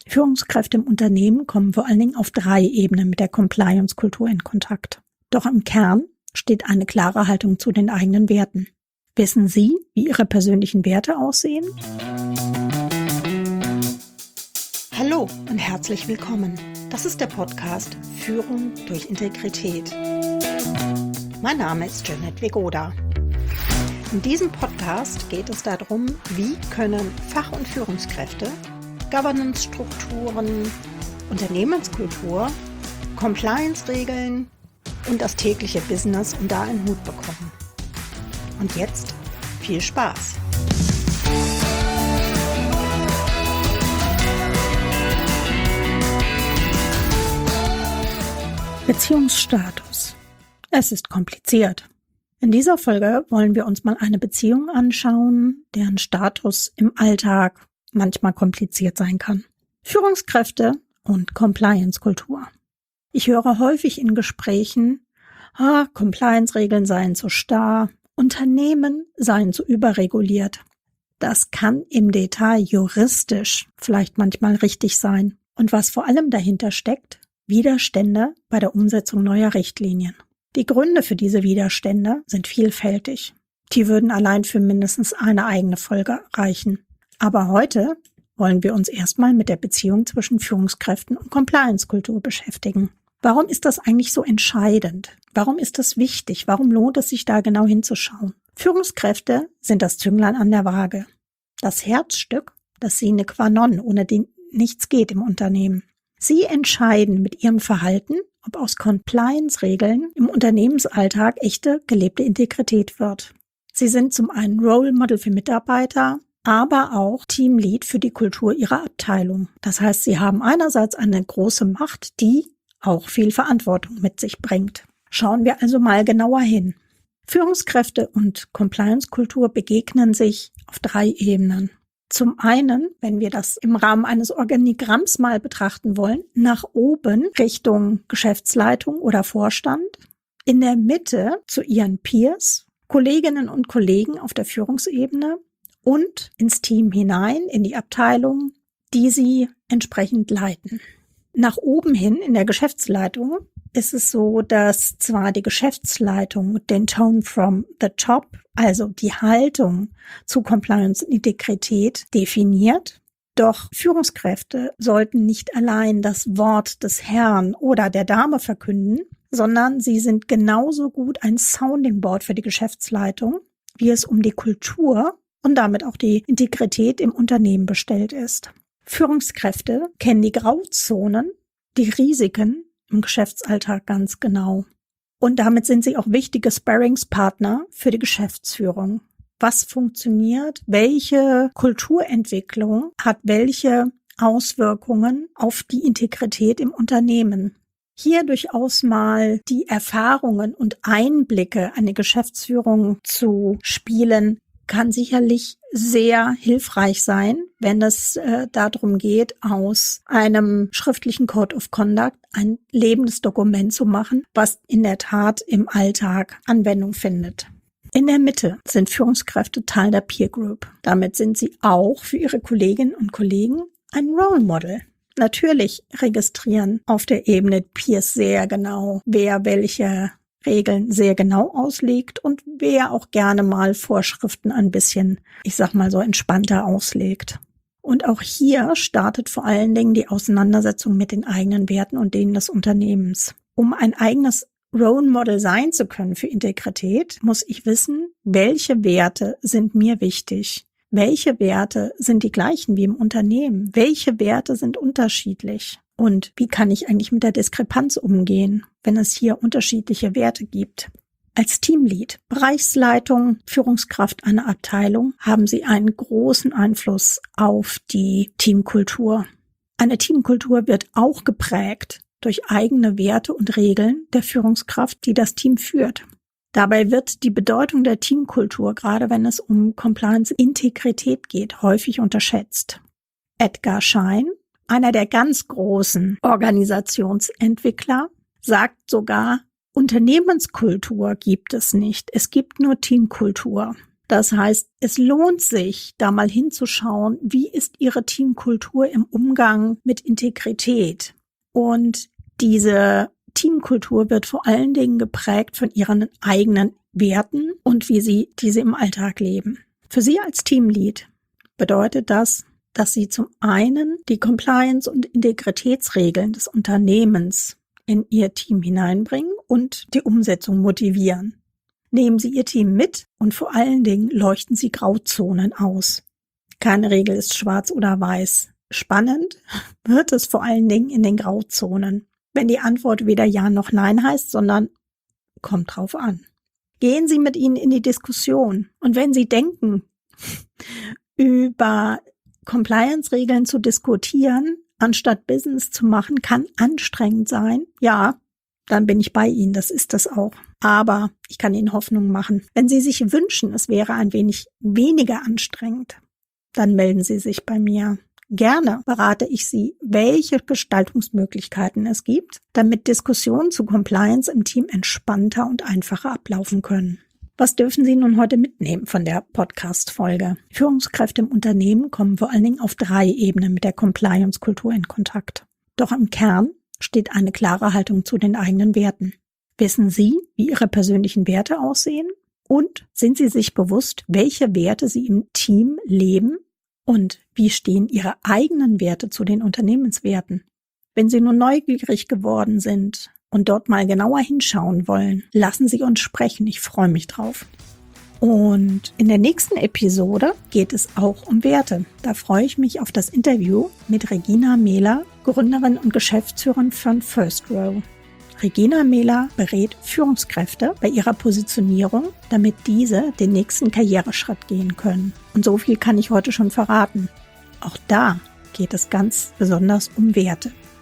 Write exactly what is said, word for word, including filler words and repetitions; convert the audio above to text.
Führungskräfte im Unternehmen kommen vor allen Dingen auf drei Ebenen mit der Compliance-Kultur in Kontakt. Doch im Kern steht eine klare Haltung zu den eigenen Werten. Wissen Sie, wie Ihre persönlichen Werte aussehen? Hallo und herzlich willkommen. Das ist der Podcast Führung durch Integrität. Mein Name ist Janet Vegoda. In diesem Podcast geht es darum, wie können Fach- und Führungskräfte Governance-Strukturen, Unternehmenskultur, Compliance-Regeln und das tägliche Business unter einen Hut bekommen. Und jetzt viel Spaß! Beziehungsstatus. Es ist kompliziert. In dieser Folge wollen wir uns mal eine Beziehung anschauen, deren Status im Alltag manchmal kompliziert sein kann. Führungskräfte und Compliance-Kultur. Ich höre häufig in Gesprächen, ah, Compliance-Regeln seien zu starr, Unternehmen seien zu überreguliert. Das kann im Detail juristisch vielleicht manchmal richtig sein. Und was vor allem dahinter steckt, Widerstände bei der Umsetzung neuer Richtlinien. Die Gründe für diese Widerstände sind vielfältig. Die würden allein für mindestens eine eigene Folge reichen. Aber heute wollen wir uns erstmal mit der Beziehung zwischen Führungskräften und Compliance-Kultur beschäftigen. Warum ist das eigentlich so entscheidend? Warum ist das wichtig? Warum lohnt es sich da genau hinzuschauen? Führungskräfte sind das Zünglein an der Waage. Das Herzstück, das sine qua non, ohne den nichts geht im Unternehmen. Sie entscheiden mit ihrem Verhalten, ob aus Compliance-Regeln im Unternehmensalltag echte, gelebte Integrität wird. Sie sind zum einen Role Model für Mitarbeiter, aber auch Teamlead für die Kultur ihrer Abteilung. Das heißt, sie haben einerseits eine große Macht, die auch viel Verantwortung mit sich bringt. Schauen wir also mal genauer hin. Führungskräfte und Compliance-Kultur begegnen sich auf drei Ebenen. Zum einen, wenn wir das im Rahmen eines Organigramms mal betrachten wollen, nach oben Richtung Geschäftsleitung oder Vorstand, in der Mitte zu ihren Peers, Kolleginnen und Kollegen auf der Führungsebene und ins Team hinein, in die Abteilung, die sie entsprechend leiten. Nach oben hin in der Geschäftsleitung ist es so, dass zwar die Geschäftsleitung den Tone from the top, also die Haltung zu Compliance und Integrität definiert, doch Führungskräfte sollten nicht allein das Wort des Herrn oder der Dame verkünden, sondern sie sind genauso gut ein Sounding Board für die Geschäftsleitung, wie es um die Kultur und damit auch die Integrität im Unternehmen bestellt ist. Führungskräfte kennen die Grauzonen, die Risiken im Geschäftsalltag ganz genau. Und damit sind sie auch wichtige Sparringspartner für die Geschäftsführung. Was funktioniert? Welche Kulturentwicklung hat welche Auswirkungen auf die Integrität im Unternehmen? Hier durchaus mal die Erfahrungen und Einblicke an die Geschäftsführung zu spielen, kann sicherlich sehr hilfreich sein, wenn es äh, darum geht, aus einem schriftlichen Code of Conduct ein lebendes Dokument zu machen, was in der Tat im Alltag Anwendung findet. In der Mitte sind Führungskräfte Teil der Peer Group. Damit sind sie auch für ihre Kolleginnen und Kollegen ein Role Model. Natürlich registrieren auf der Ebene Peers sehr genau, wer welche Regeln sehr genau auslegt und wer auch gerne mal Vorschriften ein bisschen, ich sag mal so, entspannter auslegt. Und auch hier startet vor allen Dingen die Auseinandersetzung mit den eigenen Werten und denen des Unternehmens. Um ein eigenes Role Model sein zu können für Integrität, muss ich wissen, welche Werte sind mir wichtig. Welche Werte sind die gleichen wie im Unternehmen? Welche Werte sind unterschiedlich? Und wie kann ich eigentlich mit der Diskrepanz umgehen, wenn es hier unterschiedliche Werte gibt? Als Teamlead, Bereichsleitung, Führungskraft einer Abteilung haben Sie einen großen Einfluss auf die Teamkultur. Eine Teamkultur wird auch geprägt durch eigene Werte und Regeln der Führungskraft, die das Team führt. Dabei wird die Bedeutung der Teamkultur, gerade wenn es um Compliance-Integrität geht, häufig unterschätzt. Edgar Schein, einer der ganz großen Organisationsentwickler, sagt sogar, Unternehmenskultur gibt es nicht, es gibt nur Teamkultur. Das heißt, es lohnt sich, da mal hinzuschauen, wie ist Ihre Teamkultur im Umgang mit Integrität. Und diese Teamkultur wird vor allen Dingen geprägt von Ihren eigenen Werten und wie Sie diese im Alltag leben. Für Sie als Teamlead bedeutet das, dass Sie zum einen die Compliance- und Integritätsregeln des Unternehmens in Ihr Team hineinbringen und die Umsetzung motivieren. Nehmen Sie Ihr Team mit und vor allen Dingen leuchten Sie Grauzonen aus. Keine Regel ist schwarz oder weiß. Spannend wird es vor allen Dingen in den Grauzonen, wenn die Antwort weder Ja noch Nein heißt, sondern kommt drauf an. Gehen Sie mit ihnen in die Diskussion. Und wenn Sie denken, über Compliance-Regeln zu diskutieren, anstatt Business zu machen, kann anstrengend sein, ja, dann bin ich bei Ihnen, das ist das auch. Aber ich kann Ihnen Hoffnung machen. Wenn Sie sich wünschen, es wäre ein wenig weniger anstrengend, dann melden Sie sich bei mir. Gerne berate ich Sie, welche Gestaltungsmöglichkeiten es gibt, damit Diskussionen zu Compliance im Team entspannter und einfacher ablaufen können. Was dürfen Sie nun heute mitnehmen von der Podcast-Folge? Führungskräfte im Unternehmen kommen vor allen Dingen auf drei Ebenen mit der Compliance-Kultur in Kontakt. Doch im Kern steht eine klare Haltung zu den eigenen Werten. Wissen Sie, wie Ihre persönlichen Werte aussehen? Und sind Sie sich bewusst, welche Werte Sie im Team leben? Und wie stehen Ihre eigenen Werte zu den Unternehmenswerten? Wenn Sie nun neugierig geworden sind und dort mal genauer hinschauen wollen, lassen Sie uns sprechen. Ich freue mich drauf. Und in der nächsten Episode geht es auch um Werte. Da freue ich mich auf das Interview mit Regina Mehler, Gründerin und Geschäftsführerin von First Row. Regina Mehler berät Führungskräfte bei ihrer Positionierung, damit diese den nächsten Karriereschritt gehen können. Und so viel kann ich heute schon verraten. Auch da geht es ganz besonders um Werte.